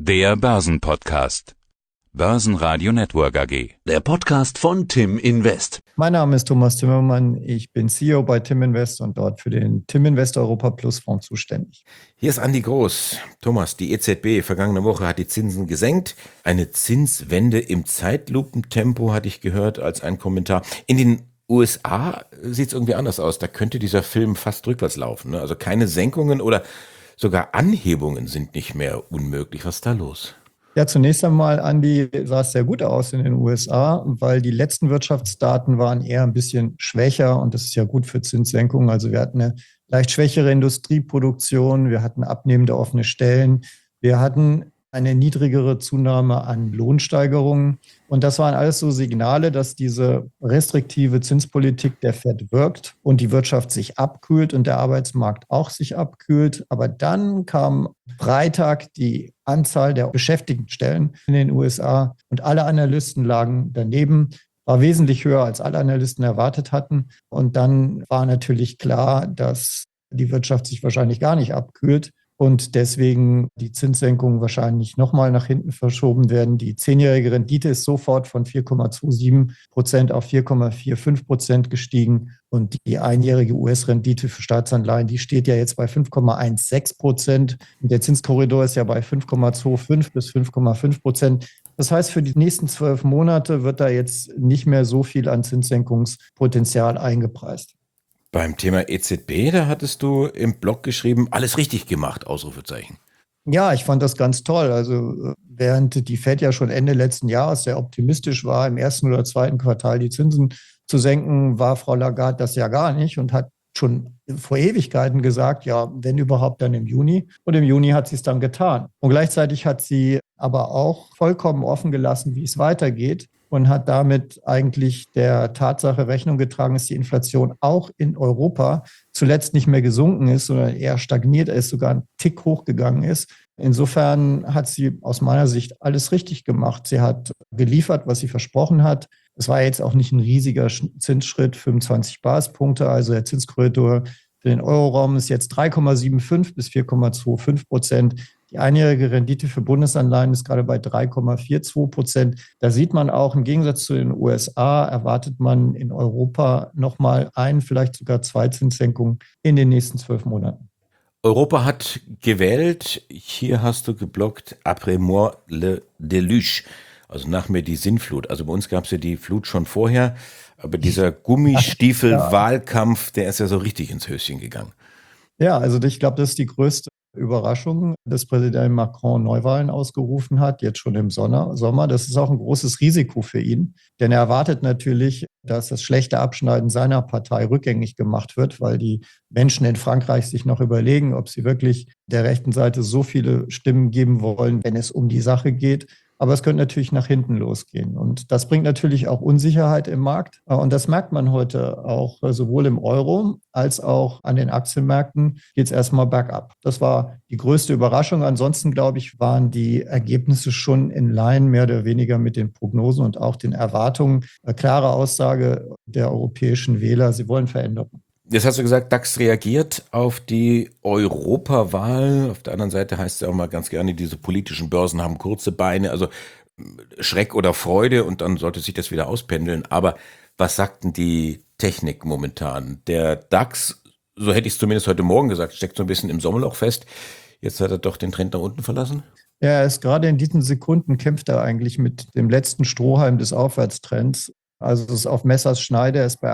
Der Börsenpodcast. Börsenradio Network AG. Der Podcast von Tim Invest. Mein Name ist Thomas Timmermann. Ich bin CEO bei Tim Invest und dort für den Tim Invest Europa Plus Fonds zuständig. Hier ist Andi Groß. Thomas, die EZB vergangene Woche hat die Zinsen gesenkt. Eine Zinswende im Zeitlupentempo hatte ich gehört als ein Kommentar. In den USA sieht es irgendwie anders aus. Da könnte dieser Film fast rückwärts laufen. Also keine Senkungen oder sogar Anhebungen sind nicht mehr unmöglich. Was ist da los? Ja, zunächst einmal, Andi, sah es sehr gut aus in den USA, weil die letzten Wirtschaftsdaten waren eher ein bisschen schwächer und das ist ja gut für Zinssenkungen. Also wir hatten eine leicht schwächere Industrieproduktion, wir hatten abnehmende offene Stellen, wir hatten eine niedrigere Zunahme an Lohnsteigerungen. Und das waren alles so Signale, dass diese restriktive Zinspolitik der Fed wirkt und die Wirtschaft sich abkühlt und der Arbeitsmarkt auch sich abkühlt. Aber dann kam Freitag die Anzahl der Beschäftigtenstellen in den USA und alle Analysten lagen daneben, war wesentlich höher, als alle Analysten erwartet hatten. Und dann war natürlich klar, dass die Wirtschaft sich wahrscheinlich gar nicht abkühlt. Und deswegen die Zinssenkungen wahrscheinlich nochmal nach hinten verschoben werden. Die 10-jährige Rendite ist sofort von 4,27% auf 4,45% gestiegen. Und die einjährige US-Rendite für Staatsanleihen, die steht ja jetzt bei 5,16%. Und der Zinskorridor ist ja bei 5,25 bis 5,5%. Das heißt, für die nächsten 12 Monate wird da jetzt nicht mehr so viel an Zinssenkungspotenzial eingepreist. Beim Thema EZB, da hattest du im Blog geschrieben, alles richtig gemacht, Ausrufezeichen. Ja, ich fand das ganz toll. Also während die Fed ja schon Ende letzten Jahres sehr optimistisch war, im ersten oder zweiten Quartal die Zinsen zu senken, war Frau Lagarde das ja gar nicht und hat schon vor Ewigkeiten gesagt, ja, wenn überhaupt, dann im Juni. Und im Juni hat sie es dann getan. Und gleichzeitig hat sie aber auch vollkommen offen gelassen, wie es weitergeht. Und hat damit eigentlich der Tatsache Rechnung getragen, dass die Inflation auch in Europa zuletzt nicht mehr gesunken ist, sondern eher stagniert ist, sogar einen Tick hochgegangen ist. Insofern hat sie aus meiner Sicht alles richtig gemacht. Sie hat geliefert, was sie versprochen hat. Es war jetzt auch nicht ein riesiger Zinsschritt, 25 Basispunkte. Also der Zinskorridor für den Euroraum ist jetzt 3,75 bis 4,25%. Die einjährige Rendite für Bundesanleihen ist gerade bei 3,42%. Da sieht man auch, im Gegensatz zu den USA erwartet man in Europa nochmal vielleicht sogar 2 Zinssenkungen in den nächsten 12 Monaten. Europa hat gewählt, hier hast du geblockt, après moi le déluge, also nach mir die Sinnflut. Also bei uns gab es ja die Flut schon vorher, aber dieser Gummistiefel-Wahlkampf, der ist ja so richtig ins Höschen gegangen. Ja, also ich glaube, das ist die größte Überraschung, dass Präsident Macron Neuwahlen ausgerufen hat, jetzt schon im Sommer. Das ist auch ein großes Risiko für ihn, denn er erwartet natürlich, dass das schlechte Abschneiden seiner Partei rückgängig gemacht wird, weil die Menschen in Frankreich sich noch überlegen, ob sie wirklich der rechten Seite so viele Stimmen geben wollen, wenn es um die Sache geht. Aber es könnte natürlich nach hinten losgehen. Und das bringt natürlich auch Unsicherheit im Markt. Und das merkt man heute auch sowohl im Euro als auch an den Aktienmärkten geht es erstmal bergab. Das war die größte Überraschung. Ansonsten, glaube ich, waren die Ergebnisse schon in Line mehr oder weniger mit den Prognosen und auch den Erwartungen. Eine klare Aussage der europäischen Wähler, sie wollen Veränderungen. Jetzt hast du gesagt, DAX reagiert auf die Europawahl. Auf der anderen Seite heißt es ja auch mal ganz gerne, diese politischen Börsen haben kurze Beine, also Schreck oder Freude und dann sollte sich das wieder auspendeln. Aber was sagt denn die Technik momentan? Der DAX, so hätte ich es zumindest heute Morgen gesagt, steckt so ein bisschen im Sommerloch fest. Jetzt hat er doch den Trend nach unten verlassen. Ja, er ist gerade in diesen Sekunden kämpft er eigentlich mit dem letzten Strohhalm des Aufwärtstrends. Also es ist auf Messers Schneide, er ist bei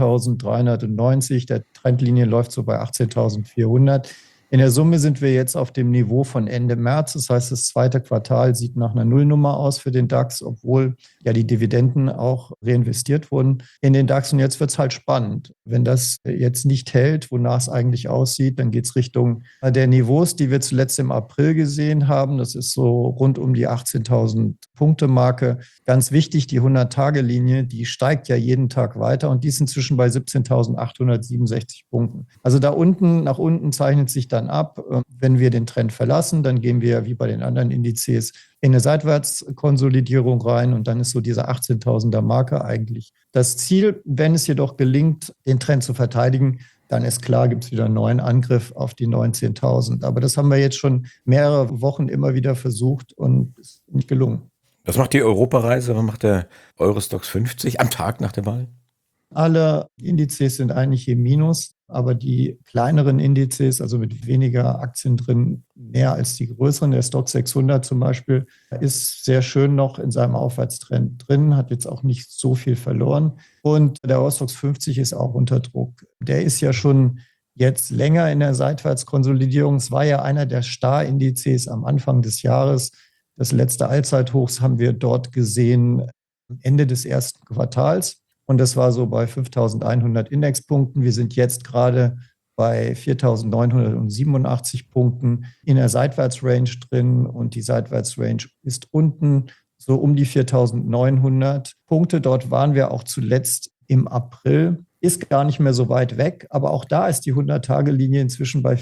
18.390, der Trendlinie läuft so bei 18.400. In der Summe sind wir jetzt auf dem Niveau von Ende März. Das heißt, das zweite Quartal sieht nach einer Nullnummer aus für den DAX, obwohl ja die Dividenden auch reinvestiert wurden in den DAX. Und jetzt wird es halt spannend. Wenn das jetzt nicht hält, wonach es eigentlich aussieht, dann geht es Richtung der Niveaus, die wir zuletzt im April gesehen haben. Das ist so rund um die 18.000 Punkte Marke. Ganz wichtig, die 100-Tage-Linie, die steigt ja jeden Tag weiter und die ist inzwischen bei 17.867 Punkten. Also da unten, nach unten zeichnet sich dann ab. Wenn wir den Trend verlassen, dann gehen wir wie bei den anderen Indizes in eine Seitwärtskonsolidierung rein und dann ist so diese 18.000er Marke eigentlich das Ziel. Wenn es jedoch gelingt, den Trend zu verteidigen, dann ist klar, gibt es wieder einen neuen Angriff auf die 19.000. Aber das haben wir jetzt schon mehrere Wochen immer wieder versucht und ist nicht gelungen. Was macht die Europareise? Was macht der Eurostoxx 50 am Tag nach der Wahl? Alle Indizes sind eigentlich im Minus, aber die kleineren Indizes, also mit weniger Aktien drin, mehr als die größeren, der Stoxx 600 zum Beispiel, ist sehr schön noch in seinem Aufwärtstrend drin, hat jetzt auch nicht so viel verloren. Und der Eurostoxx 50 ist auch unter Druck. Der ist ja schon jetzt länger in der Seitwärtskonsolidierung. Es war ja einer der Starindizes am Anfang des Jahres. Das letzte Allzeithochs haben wir dort gesehen am Ende des ersten Quartals. Und das war so bei 5.100 Indexpunkten. Wir sind jetzt gerade bei 4.987 Punkten in der Seitwärtsrange drin. Und die Seitwärtsrange ist unten so um die 4.900 Punkte. Dort waren wir auch zuletzt im April. Ist gar nicht mehr so weit weg. Aber auch da ist die 100-Tage-Linie inzwischen bei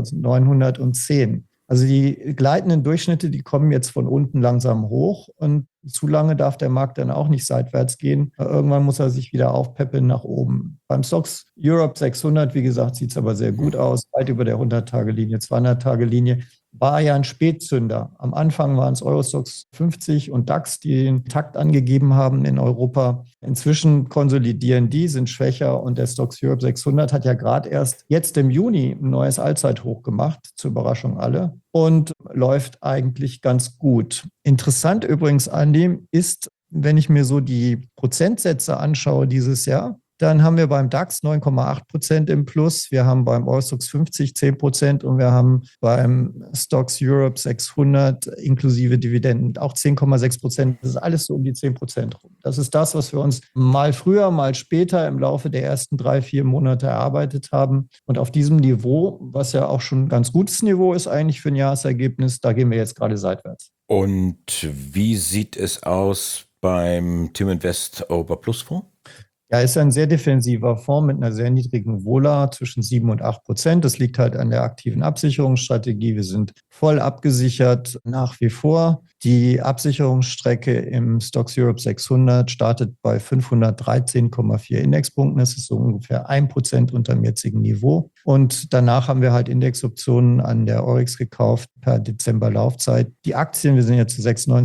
4.910. Also die gleitenden Durchschnitte, die kommen jetzt von unten langsam hoch und zu lange darf der Markt dann auch nicht seitwärts gehen. Irgendwann muss er sich wieder aufpäppeln nach oben. Beim Stoxx Europe 600, wie gesagt, sieht es aber sehr gut aus, weit über der 100-Tage-Linie, 200-Tage-Linie. War ja ein Spätzünder. Am Anfang waren es Eurostoxx 50 und DAX, die den Takt angegeben haben in Europa. Inzwischen konsolidieren die, sind schwächer und der Stoxx Europe 600 hat ja gerade erst jetzt im Juni ein neues Allzeithoch gemacht, zur Überraschung alle, und läuft eigentlich ganz gut. Interessant übrigens an dem ist, wenn ich mir so die Prozentsätze anschaue dieses Jahr, dann haben wir beim DAX 9,8% im Plus, wir haben beim Eurostoxx 50 10% und wir haben beim Stoxx Europe 600 inklusive Dividenden auch 10,6%. Das ist alles so um die 10% rum. Das ist das, was wir uns mal früher, mal später im Laufe der ersten 3-4 Monate erarbeitet haben. Und auf diesem Niveau, was ja auch schon ein ganz gutes Niveau ist eigentlich für ein Jahresergebnis, da gehen wir jetzt gerade seitwärts. Und wie sieht es aus beim TIM Invest Europa Plus Fonds? Ja, ist ein sehr defensiver Fonds mit einer sehr niedrigen Vola zwischen 7 und 8%. Das liegt halt an der aktiven Absicherungsstrategie. Wir sind voll abgesichert nach wie vor. Die Absicherungsstrecke im Stoxx Europe 600 startet bei 513,4 Indexpunkten. Das ist so ungefähr 1% unter dem jetzigen Niveau. Und danach haben wir halt Indexoptionen an der Eurex gekauft per Dezember Laufzeit. Die Aktien, wir sind jetzt zu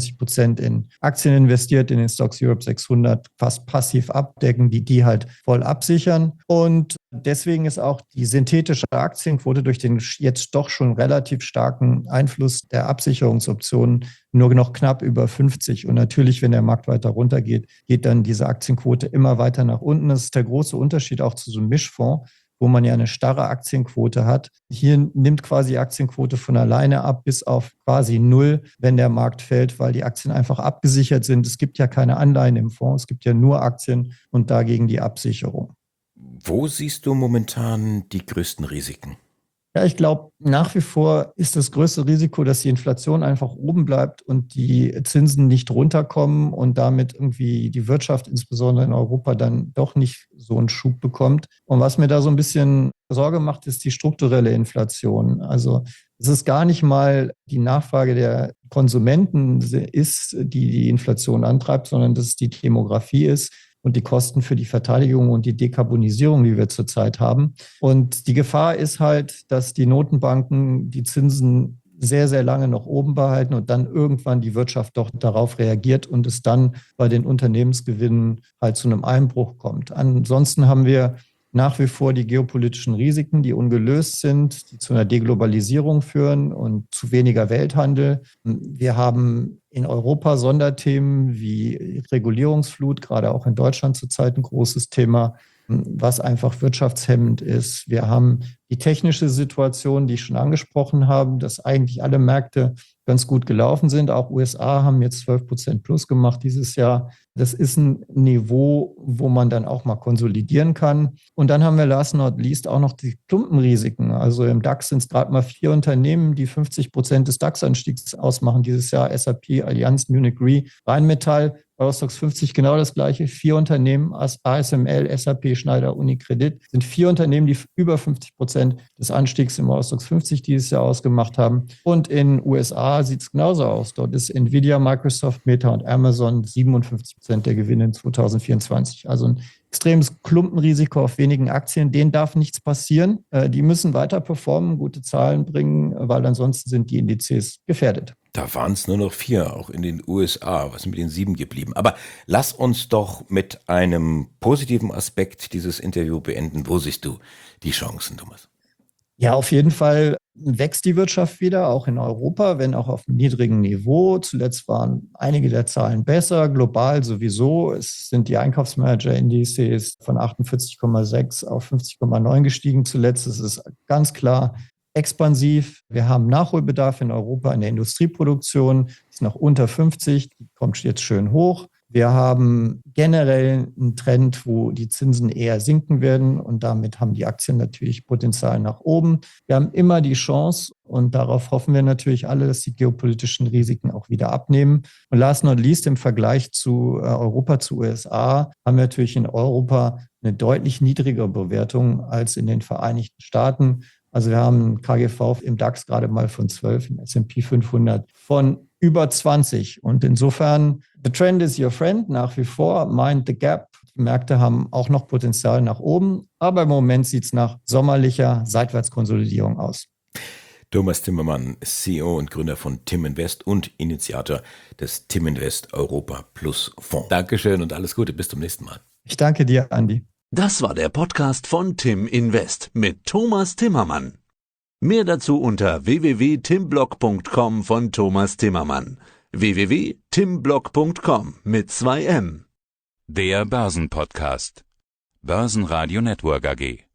96% in Aktien investiert, in den Stoxx Europe 600 fast passiv abdecken, die halt voll absichern. Und deswegen ist auch die synthetische Aktienquote durch den jetzt doch schon relativ starken Einfluss der Absicherungsoptionen nur noch knapp über 50. Und natürlich, wenn der Markt weiter runtergeht, geht dann diese Aktienquote immer weiter nach unten. Das ist der große Unterschied auch zu so einem Mischfonds, wo man ja eine starre Aktienquote hat. Hier nimmt quasi die Aktienquote von alleine ab bis auf quasi 0, wenn der Markt fällt, weil die Aktien einfach abgesichert sind. Es gibt ja keine Anleihen im Fonds, es gibt ja nur Aktien und dagegen die Absicherung. Wo siehst du momentan die größten Risiken? Ja, ich glaube, nach wie vor ist das größte Risiko, dass die Inflation einfach oben bleibt und die Zinsen nicht runterkommen und damit irgendwie die Wirtschaft, insbesondere in Europa, dann doch nicht so einen Schub bekommt. Und was mir da so ein bisschen Sorge macht, ist die strukturelle Inflation. Also es ist gar nicht mal die Nachfrage der Konsumenten ist, die die Inflation antreibt, sondern dass es die Demografie ist und die Kosten für die Verteidigung und die Dekarbonisierung, die wir zurzeit haben. Und die Gefahr ist halt, dass die Notenbanken die Zinsen sehr, sehr lange noch oben behalten und dann irgendwann die Wirtschaft doch darauf reagiert und es dann bei den Unternehmensgewinnen halt zu einem Einbruch kommt. Ansonsten haben wir nach wie vor die geopolitischen Risiken, die ungelöst sind, die zu einer Deglobalisierung führen und zu weniger Welthandel. Wir haben in Europa Sonderthemen wie Regulierungsflut, gerade auch in Deutschland zurzeit ein großes Thema, was einfach wirtschaftshemmend ist. Wir haben die technische Situation, die ich schon angesprochen habe, dass eigentlich alle Märkte ganz gut gelaufen sind. Auch USA haben jetzt 12% plus gemacht dieses Jahr. Das ist ein Niveau, wo man dann auch mal konsolidieren kann. Und dann haben wir last not least auch noch die Klumpenrisiken. Also im DAX sind es gerade mal 4 Unternehmen, die 50% des DAX-Anstiegs ausmachen dieses Jahr. SAP, Allianz, Munich Re, Rheinmetall. Eurostoxx 50 genau das gleiche. 4 Unternehmen, ASML, SAP, Schneider, UniCredit, sind 4 Unternehmen, die über 50% des Anstiegs im Eurostoxx 50 dieses Jahr ausgemacht haben. Und in USA sieht es genauso aus. Dort ist Nvidia, Microsoft, Meta und Amazon 57% der Gewinne in 2024. Also ein extremes Klumpenrisiko auf wenigen Aktien. Denen darf nichts passieren. Die müssen weiter performen, gute Zahlen bringen, weil ansonsten sind die Indizes gefährdet. Da waren es nur noch 4, auch in den USA. Was ist mit den 7 geblieben? Aber lass uns doch mit einem positiven Aspekt dieses Interview beenden. Wo siehst du die Chancen, Thomas? Ja, auf jeden Fall wächst die Wirtschaft wieder, auch in Europa, wenn auch auf einem niedrigen Niveau. Zuletzt waren einige der Zahlen besser, global sowieso. Es sind die Einkaufsmanager-Indizes von 48,6 auf 50,9 gestiegen zuletzt. Es ist ganz klar expansiv. Wir haben Nachholbedarf in Europa in der Industrieproduktion, ist noch unter 50, die kommt jetzt schön hoch. Wir haben generell einen Trend, wo die Zinsen eher sinken werden und damit haben die Aktien natürlich Potenzial nach oben. Wir haben immer die Chance und darauf hoffen wir natürlich alle, dass die geopolitischen Risiken auch wieder abnehmen. Und last not least im Vergleich zu Europa, zu USA, haben wir natürlich in Europa eine deutlich niedrigere Bewertung als in den Vereinigten Staaten. Also wir haben ein KGV im DAX gerade mal von 12, im S&P 500 von über 20. Und insofern, the trend is your friend nach wie vor, mind the gap. Die Märkte haben auch noch Potenzial nach oben, aber im Moment sieht es nach sommerlicher Seitwärtskonsolidierung aus. Thomas Timmermann, CEO und Gründer von Tim Invest und Initiator des Tim Invest Europa Plus Fonds. Dankeschön und alles Gute, bis zum nächsten Mal. Ich danke dir, Andi. Das war der Podcast von Tim Invest mit Thomas Timmermann. Mehr dazu unter www.timblog.com von Thomas Timmermann. www.timblog.com mit 2 M. Der Börsenpodcast. Börsenradio Network AG.